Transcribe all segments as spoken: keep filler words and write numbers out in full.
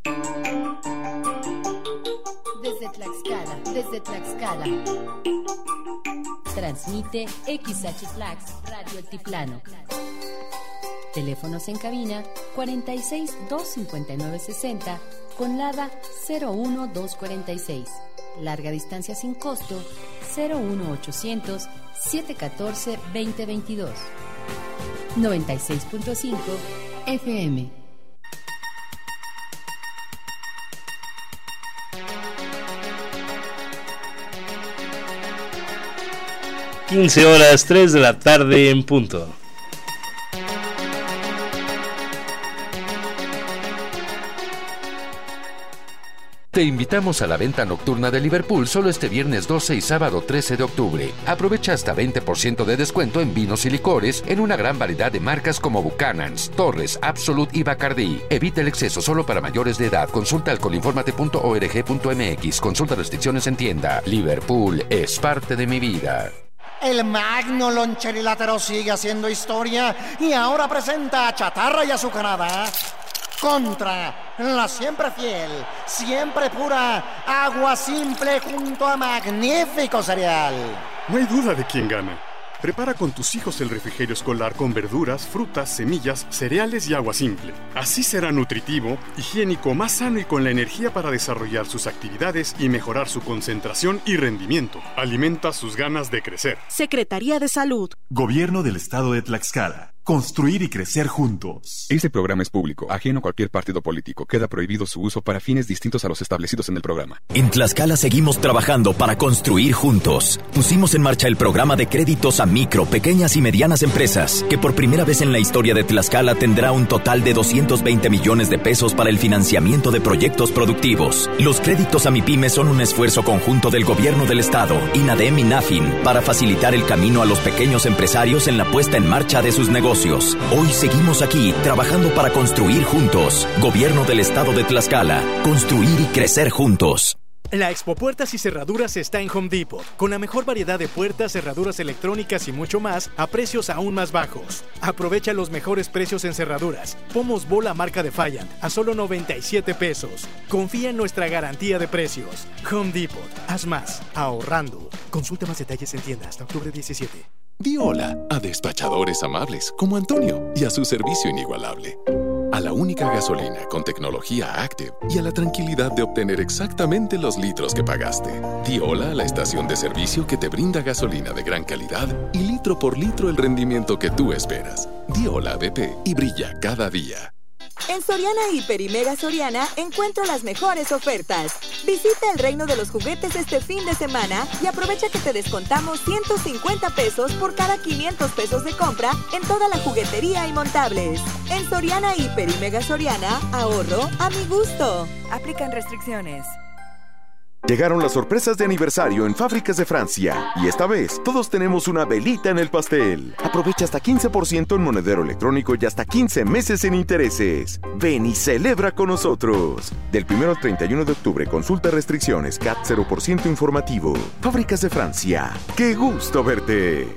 Desde Tlaxcala, desde Tlaxcala. Transmite X H Tlax, Radio Altiplano. Teléfonos en cabina cuarenta y seis, doscientos cincuenta y nueve, sesenta con LADA cero uno, doscientos cuarenta y seis. Larga distancia sin costo cero uno ochocientos, setecientos catorce, veinte veintidós. noventa y seis punto cinco F M. quince horas, tres de la tarde en punto. Te invitamos a la venta nocturna de Liverpool solo este viernes doce y sábado trece de octubre. Aprovecha hasta veinte por ciento de descuento en vinos y licores en una gran variedad de marcas como Buchanan's, Torres, Absolut y Bacardí. Evita el exceso solo para mayores de edad. Consulta alcoholinformate punto org punto m x. Consulta restricciones en tienda. Liverpool es parte de mi vida. El magno loncherilátero sigue haciendo historia y ahora presenta a Chatarra y Azucarada contra la siempre fiel, siempre pura Agua Simple junto a Magnífico Cereal. No hay duda de quién gana. Prepara con tus hijos el refrigerio escolar con verduras, frutas, semillas, cereales y agua simple. Así será nutritivo, higiénico, más sano y con la energía para desarrollar sus actividades y mejorar su concentración y rendimiento. Alimenta sus ganas de crecer. Secretaría de Salud. Gobierno del Estado de Tlaxcala. Construir y crecer juntos. Este programa es público, ajeno a cualquier partido político. Queda prohibido su uso para fines distintos a los establecidos en el programa. En Tlaxcala seguimos trabajando para construir juntos. Pusimos en marcha el programa de créditos a micro, pequeñas y medianas empresas, que por primera vez en la historia de Tlaxcala tendrá un total de doscientos veinte millones de pesos para el financiamiento de proyectos productivos. Los créditos a MIPYME son un esfuerzo conjunto del Gobierno del Estado, INADEM y NAFIN, para facilitar el camino a los pequeños empresarios en la puesta en marcha de sus negocios. Hoy seguimos aquí trabajando para construir juntos. Gobierno del Estado de Tlaxcala. Construir y crecer juntos. La Expo Puertas y Cerraduras está en Home Depot, con la mejor variedad de puertas, cerraduras electrónicas y mucho más a precios aún más bajos. Aprovecha los mejores precios en cerraduras. Pomos Bola marca Defiant a solo noventa y siete pesos. Confía en nuestra garantía de precios. Home Depot, haz más, ahorrando. Consulta más detalles en tienda hasta octubre diecisiete. Di hola a despachadores amables como Antonio y a su servicio inigualable. A la única gasolina con tecnología Active y a la tranquilidad de obtener exactamente los litros que pagaste. Di hola a la estación de servicio que te brinda gasolina de gran calidad y litro por litro el rendimiento que tú esperas. Di hola a B P y brilla cada día. En Soriana Hiper y Mega Soriana encuentro las mejores ofertas. Visita el reino de los juguetes este fin de semana y aprovecha que te descontamos ciento cincuenta pesos por cada quinientos pesos de compra en toda la juguetería y montables. En Soriana Hiper y Mega Soriana, ahorro a mi gusto. Aplican restricciones. Llegaron las sorpresas de aniversario en Fábricas de Francia y esta vez todos tenemos una velita en el pastel. Aprovecha hasta quince por ciento en monedero electrónico y hasta quince meses en intereses. Ven y celebra con nosotros. Del primero al treinta y uno de octubre, consulta restricciones, C A T cero por ciento informativo. Fábricas de Francia. ¡Qué gusto verte!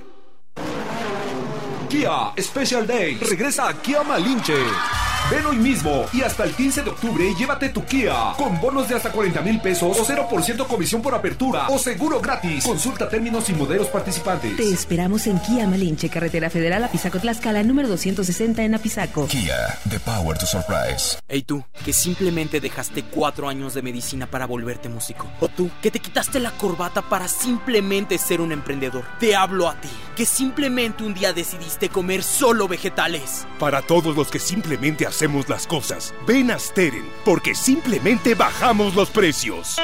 Kia Special Day regresa a Kia Malinche. Ven hoy mismo y hasta el quince de octubre llévate tu Kia con bonos de hasta cuarenta mil pesos o cero por ciento comisión por apertura o seguro gratis. Consulta términos y modelos participantes. Te esperamos en Kia Malinche, carretera federal Apizaco Tlaxcala, número doscientos sesenta en Apizaco. Kia, the power to surprise. Hey tú, que simplemente dejaste cuatro años de medicina para volverte músico. O tú, que te quitaste la corbata para simplemente ser un emprendedor. Te hablo a ti, que simplemente un día decidiste comer solo vegetales. Para todos los que simplemente hacemos las cosas, ven a Steren, porque simplemente bajamos los precios.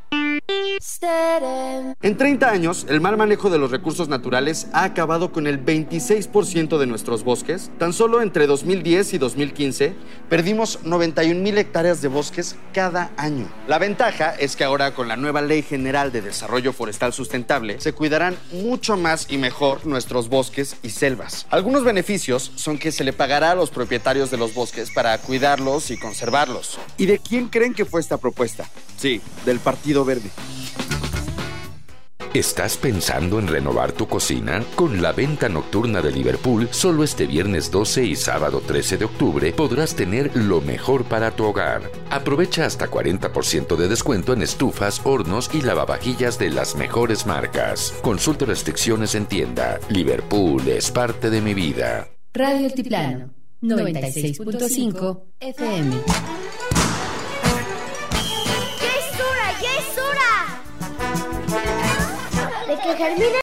En treinta años, el mal manejo de los recursos naturales ha acabado con el veintiséis por ciento de nuestros bosques. Tan solo entre dos mil diez y dos mil quince, perdimos noventa y un mil hectáreas de bosques cada año. La ventaja es que ahora, con la nueva Ley General de Desarrollo Forestal Sustentable, se cuidarán mucho más y mejor nuestros bosques y selvas. Algunos beneficios son que se le pagará a los propietarios de los bosques para cuidarlos y conservarlos. ¿Y de quién creen que fue esta propuesta? Sí, del Partido Verde. ¿Estás pensando en renovar tu cocina? Con la venta nocturna de Liverpool, solo este viernes doce y sábado trece de octubre podrás tener lo mejor para tu hogar. Aprovecha hasta cuarenta por ciento de descuento en estufas, hornos y lavavajillas de las mejores marcas. Consulta restricciones en tienda. Liverpool es parte de mi vida. Radio Altiplano, noventa y seis punto cinco F M. ¡Ya es hora! ¡Ya es hora! De que Germina